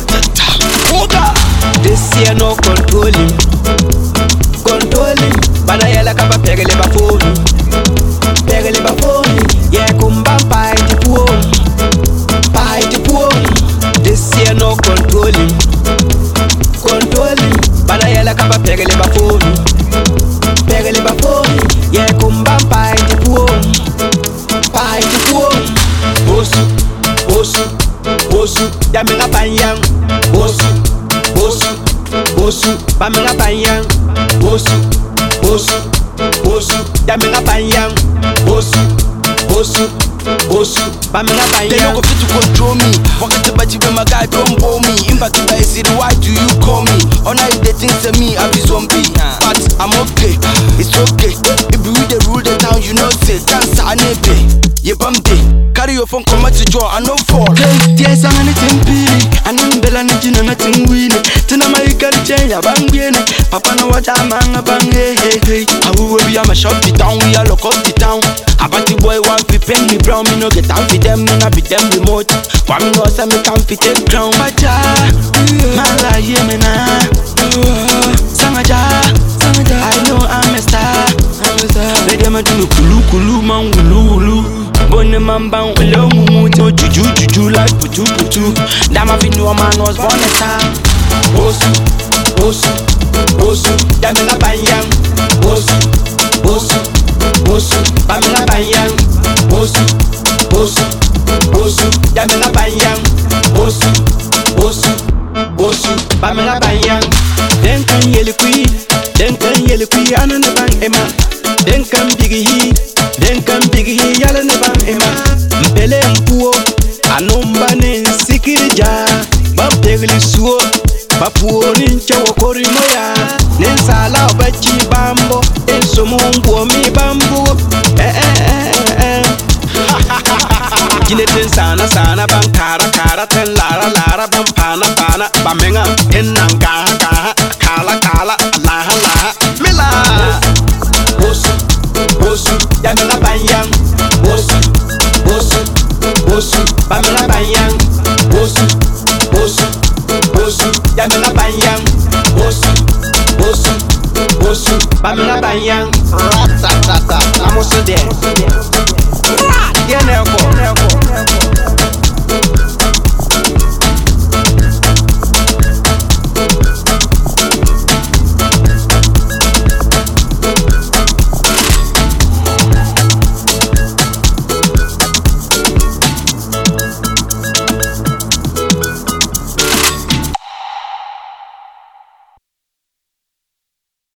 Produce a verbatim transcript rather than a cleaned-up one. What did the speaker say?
This year no controlling, controlling. Bana yela kaba pegele ba phone, pegele ba phone. Yeah, kumba pai ti puom, pai ti puom. This year no controlling, controlling. Bana yela kaba pegele ba phone, pegele ba phone. Yeah, kumba pai ti puom, pai ti puom. Bosu, bosu, bosu. Ya me nga panyang, bosu. Bosu, bosu, ba me nga panyang. Bosu, bosu, bosu, ya me nga panyang. Bosu, bosu, bosu, ba me nga panyang. They no go fit to control me. Forget about you, my guy, don't bore me. Impact by city, why do you call me? All night they think to me, I be zombie. But I'm okay, it's okay. If we the rule the town, you know say dance I need pay. You bum day, carry your phone, come out to draw, I know fall. Yes, I'm anything big. And I'm bella and nothing winning. Tina my got change, I bang in. Papa know what I'm a bang, hey, hey, hey. I will be a shop the town, we are lock up the town. About the boy want to pay me brown, me no get out with them, me not be them remote. One know some me can't fit it crown. But ja, man la ye me na. Samaja, I know I'm a star. Let them do kulu kulu man wulu wulu. Bonne man bang olo mumu to juju juju like putu putu. Dama fi no man was born a star. Bosu, bosu, bosu, ya me nga panyang. Bosu, bosu, bosu, ba me nga panyang. Bosu, bosu, bosu, ya me nga panyang. Bosu, bosu, bosu, ba me nga panyang. Den kan yeli kui, den kan yeli kui anana bang ema. Den kan bigi hi, den kan bigi hi yala ne bang ema. Mpele mpuo, anomba ne sikirija. Bam tegli suo, bapuo nincha wakori moya. Nensala obachi bambo, enso mungu mi bambu. Eh eh eh eh. Ginetin sana sana bang kara kara ten lara lara bang pana pana bamenga ten nanga kaha kala kala laha laha mila. Bosu, bosu, ya me nga panyang. Bosu, bosu, bosu, ba me nga panyang. Bosu, bosu, bosu, ya me nga panyang. Bosu, bosu, bosu, ba me nga panyang. Ratatata, amoso de. Yeah, never go, never go.